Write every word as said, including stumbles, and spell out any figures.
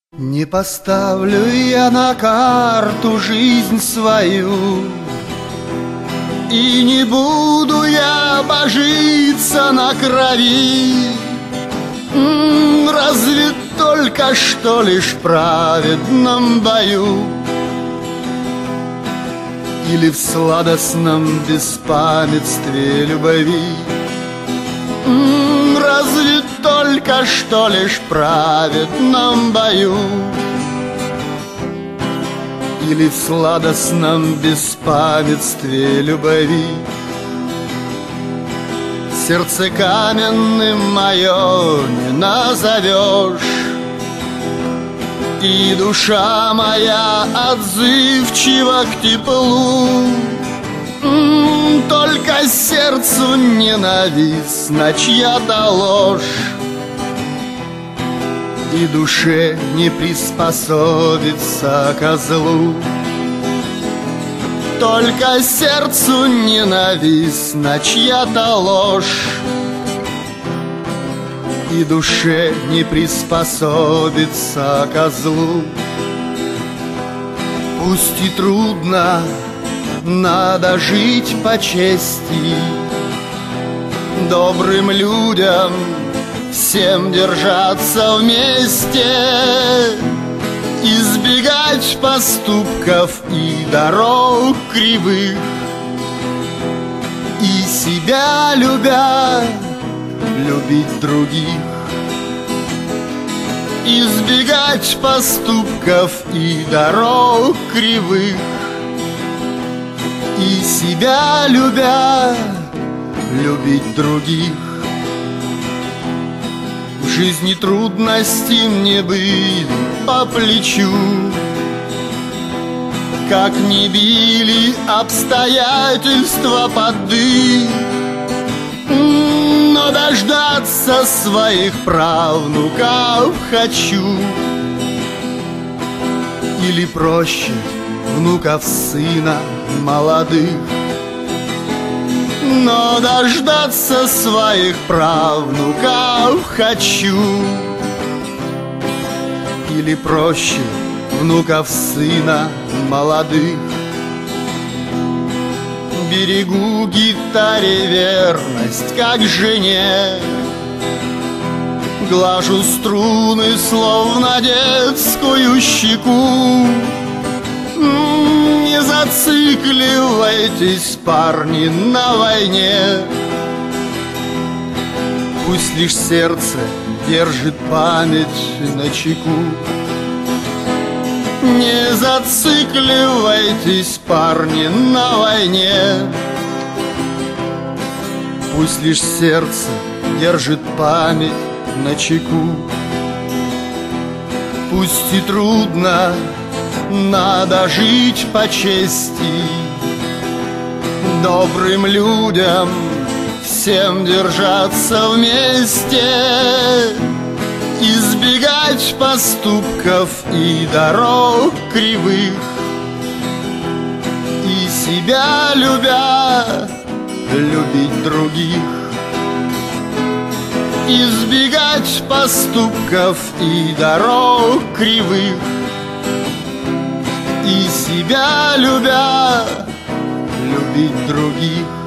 Не поставлю я на карту жизнь свою, и не буду я божиться на крови. М, Разве только что лишь в праведном бою или в сладостном беспамятстве любви. М, Разве только что лишь в праведном бою или в сладостном беспамятстве любви. Сердце каменным мое не назовешь, и душа моя отзывчива к теплу. М, Только сердцу ненавистна чья-то ложь, и душе не приспособиться ко злу. Только сердцу ненавистна чья-то ложь, и душе не приспособиться ко злу. Пусть и трудно, надо жить по чести, добрым людям всем держаться вместе, избегать поступков и дорог кривых, и себя любя, любить других. Избегать поступков и дорог кривых, и себя любя, любить других. В жизни трудности мне были по плечу, как не били обстоятельства под дых. Но дождаться своих правнуков хочу, или проще внуков сына молодых. Но дождаться своих правнуков хочу, или проще внуков сына молодых. Берегу гитаре верность, как жене, глажу струны, словно детскую щеку. Не зацикливайтесь, парни, на войне, пусть лишь сердце держит память начеку. Не зацикливайтесь, парни, на войне, пусть лишь сердце держит память начеку. Пусть и трудно, надо жить по чести, добрым людям всем держаться вместе, избегать поступков и дорог кривых, и себя любя, любить других. Избегать поступков и дорог кривых, и себя любя, любить других.